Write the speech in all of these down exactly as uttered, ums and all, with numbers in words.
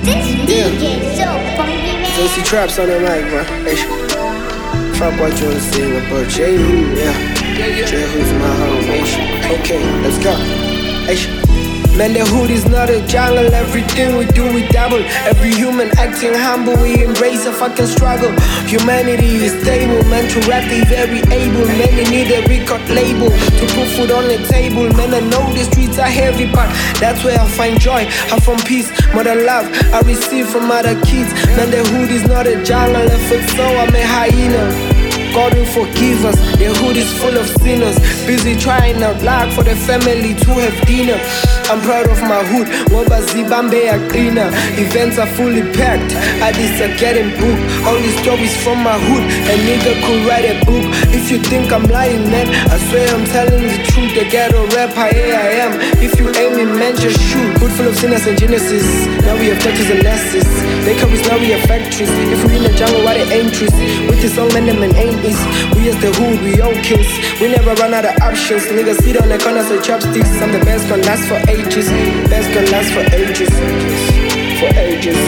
J C Traps on the mic, bro. Hey, fuck what you wanna sing about J Who, yeah. J Who's my home, okay, let's go. Hey, man, the hood is not a jungle. Everything we do, we double. Every human acting humble, we embrace a fucking struggle. Humanity is stable, man, to rap they very able. Many need a record label to put food on the table. Man, I know the streets are heavy, but that's where I find joy. I find peace, more than love I receive from other kids. Man, the hood is not a jungle. If it's so, I'm a hyena. God will forgive us, the hood is full of sinners. Busy trying out luck for the family to have dinner. I'm proud of my hood, ngoba zibambe yaqina. Events are fully packed, artists are getting booked. All these stories from my hood, a nigga could write a book. If you think I'm lying, man, I swear I'm telling the truth. The ghetto rapper, here I am. If you aim in, man, just shoot. Hood full of sinners and geniuses. Now we have churches and nurses. Bakeries, now we have factories. If we in the jungle, what the entries? With this song, man, the man aim is. We as the hood, we all kills. We never run out of options. Niggas sit on the corners with chopsticks. I'm the best, gonna last for ages. Best gonna last for ages. For ages.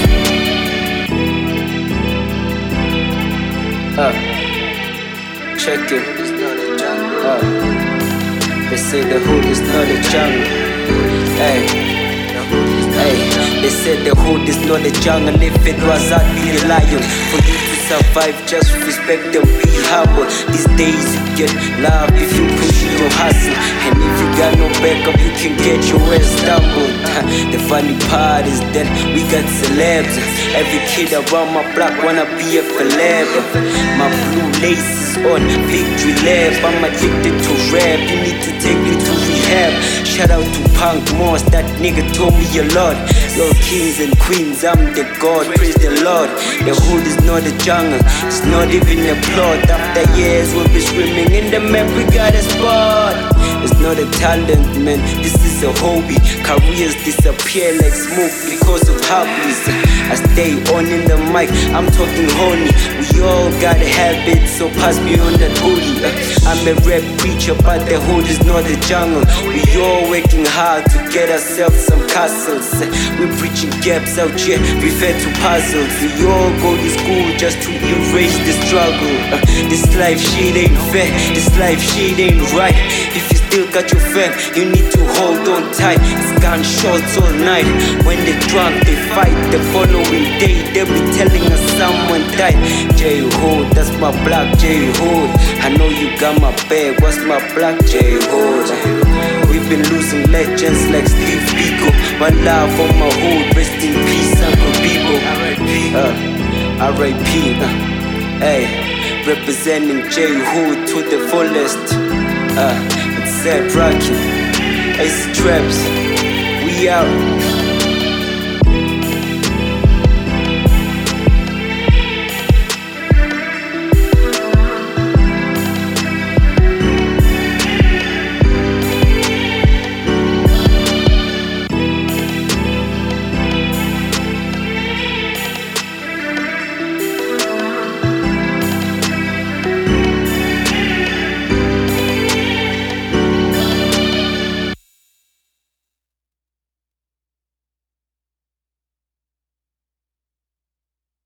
Uh, check it. Uh, they say the hood is not a jungle. Hey, hey, they said the hood is not a jungle. If it was, I'd be a lion. For you to survive, just respect and be humble. These days you get love if you push your hustle. And if you got no backup, you can get your ass stumbled. The funny part is that we got celebs. Every kid around my block wanna be a celeb. My blue laces on victory lap. I'm addicted to rap, you need to take me to rehab. Shout out to Punk Moss, that nigga told me a lot. Yo, kings and queens, I'm the god, praise the Lord. The hood is not a jungle, it's not even a plot. After years we'll be swimming in the map, we got a spot. It's not a talent, man, this is a hobby. Careers disappear like smoke because of hobbies. I stay on in the mic, I'm talking honey. We all got habits, so pass me on that booty. I'm a rap preacher, but the hood is not a jungle. We all working hard to get ourselves some castles. We're preaching gaps out here, refer to puzzles. We all go to school just to erase the struggle. uh, This life shit ain't fair, this life shit ain't right. If you still got your fam, you need to hold on tight. It's gunshots all night. When they drunk, they fight. The following day, they'll be telling us someone died. J-Hood, that's my block, J-Hood. I know you got my bag, what's my block, J-Hood? We've been losing legends like Steve Biko. My love for my hood, rest in peace, Uncle Bebo. uh, R I P uh, Hey, representing J-Hood to the fullest. uh, It's Zed Rocky, Ace Traps, we out.